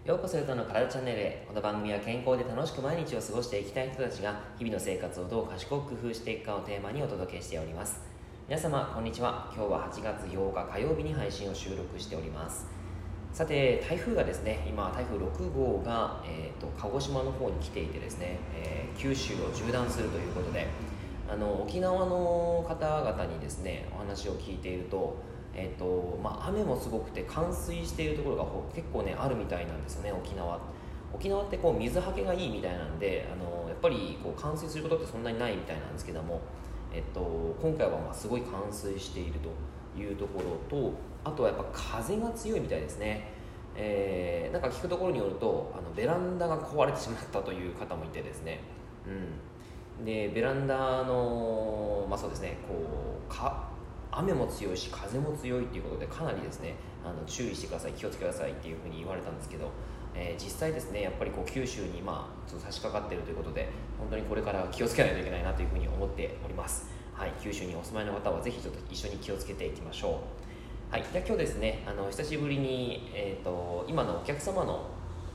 ようこそヨタの体チャンネルへ。この番組は健康で楽しく毎日を過ごしていきたい人たちが日々の生活をどう賢く工夫していくかをテーマにお届けしております。皆様こんにちは。今日は8月8日火曜日に配信を収録しております。さて、台風がですね、今台風6号が、鹿児島の方に来ていてですね、九州を縦断するということで、沖縄の方々にですねお話を聞いていると、雨もすごくて冠水しているところが結構ねあるみたいなんですよね。沖縄ってこう水はけがいいみたいなんで、やっぱりこう冠水することってそんなにないみたいなんですけども、今回はすごい冠水しているというところと、あとはやっぱ風が強いみたいですね。なんか聞くところによるとベランダが壊れてしまったという方もいてですね、でベランダの、そうですね、雨も強いし風も強いということでかなりですね注意してください、気をつけてくださいっていうふうに言われたんですけど、実際ですねやっぱりこう九州にちょっと差し掛かっているということで、本当にこれから気をつけないといけないなというふうに思っております。はい、九州にお住まいの方はぜひちょっと一緒に気をつけていきましょう。はい、じゃあ今日ですね久しぶりに、今のお客様の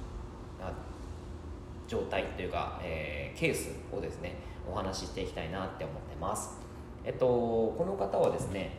状態というか、ケースをですねお話ししていきたいなって思ってます。この方はですね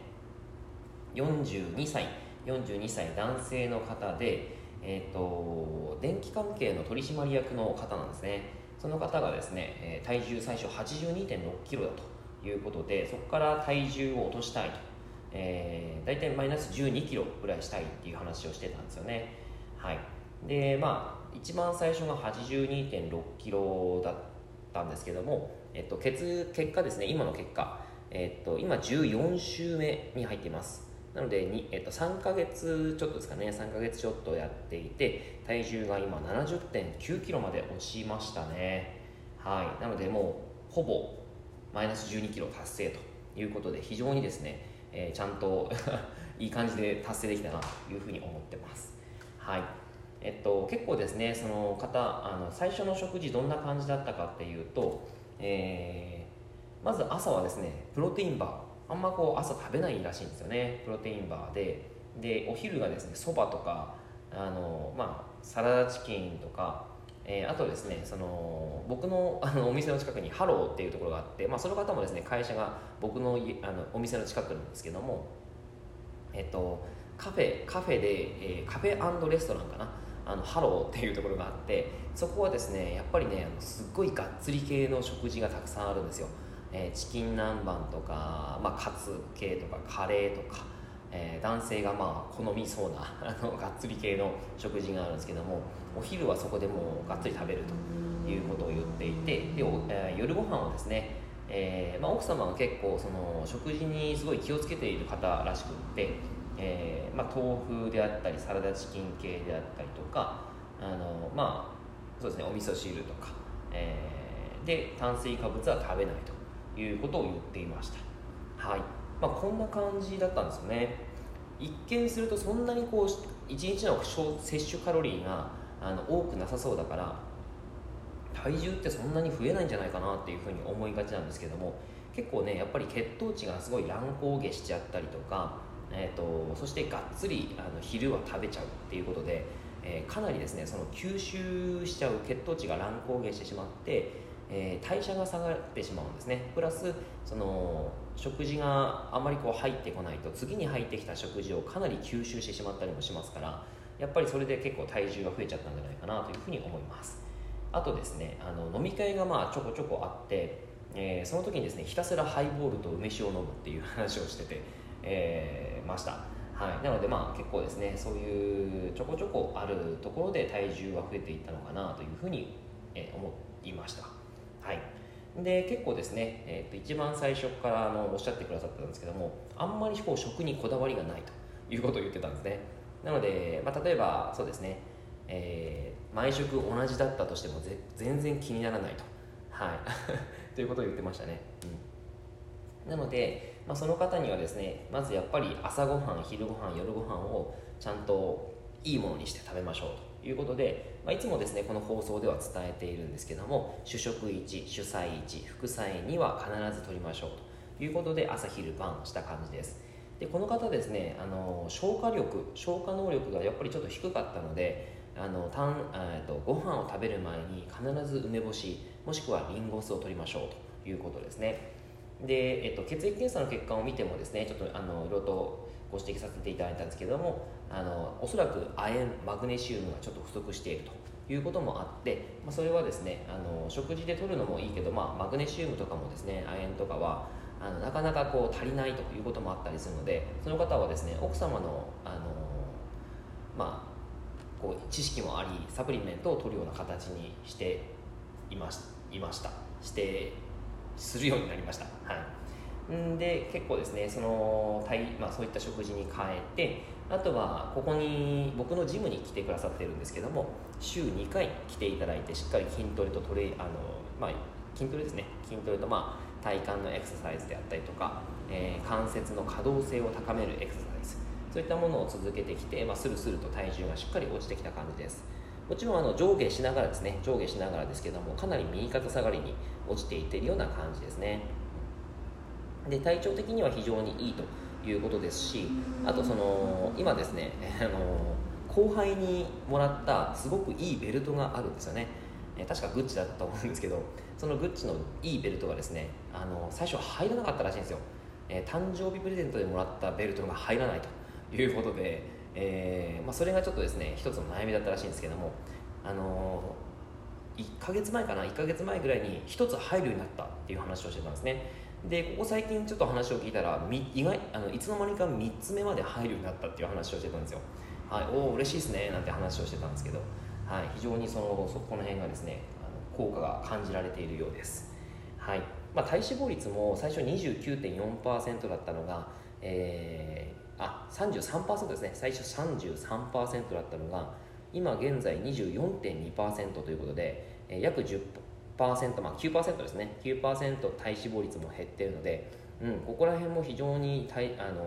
42歳男性の方で、電気関係の取締役の方なんですね。その方がですね、体重最初82.6 キロだということで、そこから体重を落としたいと、だいたいマイナス12キロぐらいしたいっていう話をしてたんですよね。はい。で一番最初が82.6 キロだったんですけども、結果ですね、今の結果、今14週目に入っています。なので3ヶ月ちょっとですかね、3ヶ月ちょっとやっていて、体重が今 70.9 キロまで落ちましたね。はい。なのでもうほぼマイナス12キロ達成ということで、非常にですね、ちゃんといい感じで達成できたなというふうに思ってます。はい。結構ですね、その方最初の食事どんな感じだったかっていうと、まず朝はですねプロテインバー、あんまこう朝食べないらしいんですよね。プロテインバーでお昼がですねそばとかサラダチキンとか、あとですね僕のお店の近くにハローっていうところがあって、その方もですね会社が僕のお店の近くなんですけども、カフェで、カフェ&レストランかな、ハローっていうところがあって、そこはですねやっぱりねすっごいがっつり系の食事がたくさんあるんですよ。チキン南蛮とか、カツ系とかカレーとか、男性が好みそうながっつり系の食事があるんですけども、お昼はそこでもうがっつり食べるということを言っていて、で夜ご飯はですね、奥様が結構その食事にすごい気をつけている方らしくって、豆腐であったりサラダチキン系であったりとか、そうですね、お味噌汁とか、で炭水化物は食べないということを言っていました。はい。こんな感じだったんですよね。一見するとそんなにこう1日の摂取カロリーが多くなさそうだから、体重ってそんなに増えないんじゃないかなっていうふうに思いがちなんですけども、結構ねやっぱり血糖値がすごい乱高下しちゃったりとか、そしてがっつり昼は食べちゃうっていうことで、かなりですねその吸収しちゃう血糖値が乱高下してしまって、代謝が下がってしまうんですね。プラスその食事があまりこう入ってこないと、次に入ってきた食事をかなり吸収してしまったりもしますから、やっぱりそれで結構体重が増えちゃったんじゃないかなというふうに思います。あとですね飲み会がちょこちょこあって、その時にですねひたすらハイボールと梅酒を飲むっていう話をしてて、ました。はい、なので結構ですねそういうちょこちょこあるところで体重は増えていったのかなというふうに、思いました。はい。で結構ですね、一番最初からおっしゃってくださったんですけども、あんまりこう食にこだわりがないということを言ってたんですね。なので、例えばそうですね、毎食同じだったとしても全然気にならないと、ということを言ってましたね。なので、その方にはですねまずやっぱり朝ごはん、昼ごはん、夜ごはんをちゃんといいものにして食べましょうということで、いつもですねこの放送では伝えているんですけども、主食1、主菜1、副菜2は必ず取りましょうということで、朝昼晩した感じです。でこの方ですね消化能力がやっぱりちょっと低かったので、 ご飯を食べる前に必ず梅干しもしくはリンゴ酢を取りましょうということですね。で、血液検査の結果を見てもですね、ちょっといろいろとご指摘させていただいたんですけども、おそらく亜鉛マグネシウムがちょっと不足しているということもあって、それはですね、食事で摂るのもいいけど、マグネシウムとかもですね、亜鉛とかはなかなか足りないということもあったりするので、その方はですね、奥様の知識もありサプリメントを取るような形にしてするようになりました。で結構ですねそういった食事に変えて、あとはここに僕のジムに来てくださってるんですけども、週2回来ていただいてしっかり筋トレと筋トレですね、筋トレと体幹のエクササイズであったりとか、関節の可動性を高めるエクササイズ、そういったものを続けてきて、スルスルと体重がしっかり落ちてきた感じです。もちろん上下しながらですけども、かなり右肩下がりに落ちていっているような感じですね。で体調的には非常にいいということですし、あと今ですね後輩にもらったすごくいいベルトがあるんですよね。確かグッチだったと思うんですけど、そのグッチのいいベルトがですね最初は入らなかったらしいんですよ。誕生日プレゼントでもらったベルトが入らないということで、それがちょっとですね一つの悩みだったらしいんですけども、1ヶ月前ぐらいに1つ入るようになったっていう話をしてたんですね。でここ最近ちょっと話を聞いたらいつの間にか3つ目まで入るようになったっていう話をしてたんですよ。嬉しいですねなんて話をしてたんですけど、非常にこの辺がですね効果が感じられているようです。体脂肪率も最初 29.4% だったのが、33% ですね。最初 33% だったのが今現在 24.2% ということで、約 10%、9% ですね。9% 体脂肪率も減っているので、ここら辺も非常に減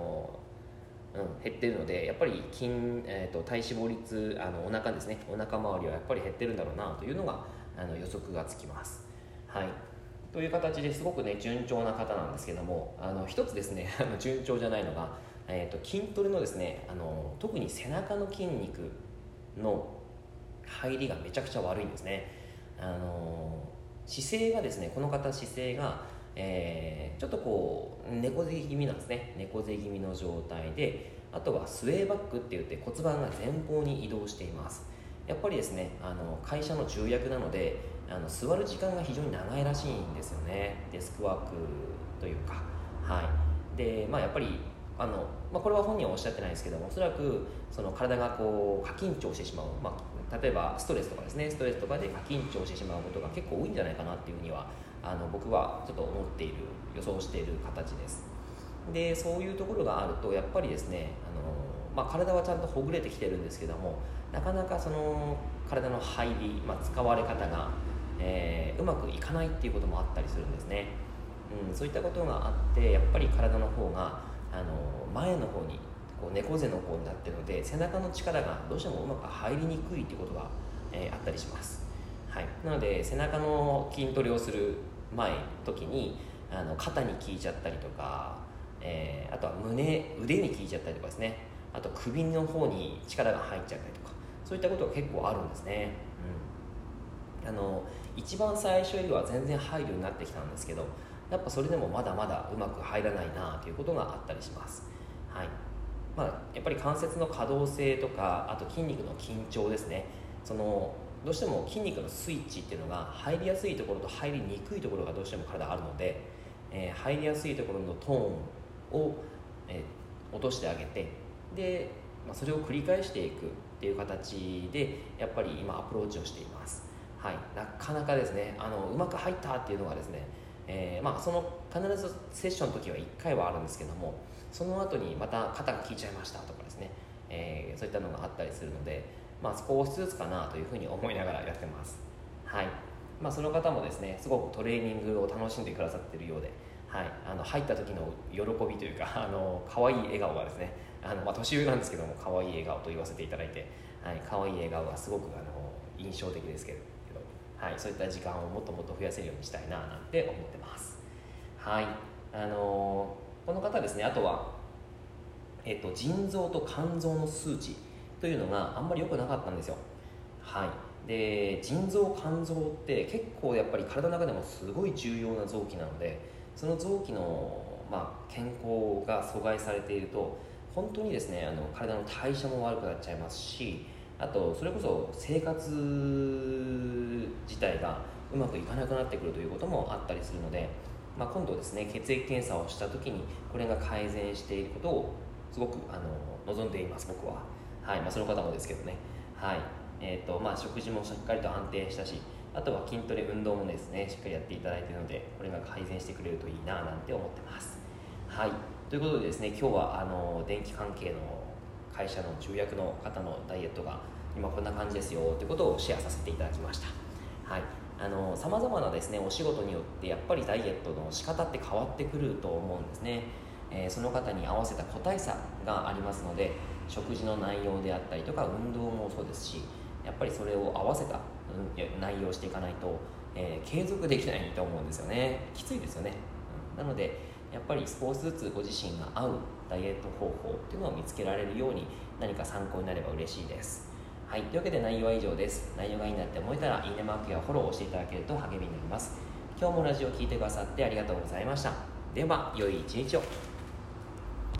っているので、やっぱり体脂肪率お腹ですね、お腹周りはやっぱり減ってるんだろうなというのが予測がつきます。という形ですごくね順調な方なんですけども、一つですね順調じゃないのが、筋トレのですね特に背中の筋肉の入りがめちゃくちゃ悪いんですね。姿勢がですね、この方姿勢が、ちょっと猫背気味なんですね。猫背気味の状態で、あとはスウェーバックって言って骨盤が前方に移動しています。やっぱりですね会社の重役なので座る時間が非常に長いらしいんですよね。デスクワークというか、でやっぱりこれは本人はおっしゃってないですけども、おそらく体が過緊張してしまう、例えばストレスとかで過緊張してしまうことが結構多いんじゃないかなっていうふうには僕はちょっと思っている、予想している形です。でそういうところがあるとやっぱりですね体はちゃんとほぐれてきてるんですけども、なかなか体の入り、使われ方が、うまくいかないっていうこともあったりするんですね。そういったことがあってやっぱり体の方が前の方に猫背の方になっているので、背中の力がどうしてもうまく入りにくいっていうことが、あったりします。なので背中の筋トレをする時に肩に効いちゃったりとか、あとは腕に効いちゃったりとかですね、あと首の方に力が入っちゃったりとか、そういったことが結構あるんですね。一番最初よりは全然入るようになってきたんですけど、やっぱそれでもまだまだうまく入らないなということがあったりします。やっぱり関節の可動性とか、あと筋肉の緊張ですね。どうしても筋肉のスイッチっていうのが入りやすいところと入りにくいところがどうしても体あるので、入りやすいところのトーンを、落としてあげて、で、それを繰り返していくっていう形でやっぱり今アプローチをしています。なかなかですねうまく入ったっていうのがですね、必ずセッションの時は1回はあるんですけども、その後にまた肩が効いちゃいましたとかですね、そういったのがあったりするので、少しずつかなというふうに思いながらやってます。その方もですねすごくトレーニングを楽しんでくださっているようで、入った時の喜びというか可愛い笑顔がですね年上なんですけども可愛い笑顔と言わせていただいて、可愛い笑顔がすごく印象的ですけど、そういった時間をもっともっと増やせるようにしたいななんて思ってます。この方ですね、あとは、腎臓と肝臓の数値というのがあんまり良くなかったんですよ。 はい、で腎臓肝臓って結構やっぱり体の中でもすごい重要な臓器なので、その臓器の、健康が阻害されていると本当にですね体の代謝も悪くなっちゃいますし、あとそれこそ生活自体がうまくいかなくなってくるということもあったりするので、今度ですね血液検査をした時にこれが改善していることをすごく望んでいます、僕は。はい、その方もですけどね。はい、食事もしっかりと安定したし、あとは筋トレ運動もですねしっかりやっていただいているので、これが改善してくれるといいななんて思ってます。はい、ということでですね、今日は電気関係の会社の重役の方のダイエットが今こんな感じですよということをシェアさせていただきました。はい、さまざまなですねお仕事によってやっぱりダイエットの仕方って変わってくると思うんですね。その方に合わせた個体差がありますので、食事の内容であったりとか運動もそうですし、やっぱりそれを合わせた内容をしていかないと、継続できないと思うんですよね。きついですよね。なのでやっぱり少しずつご自身が合うダイエット方法っていうのを見つけられるように何か参考になれば嬉しいです。はい、というわけで内容は以上です。内容がいいなって思えたらいいねマークやフォローをしていただけると励みになります。今日もラジオを聞いてくださってありがとうございました。では良い一日を。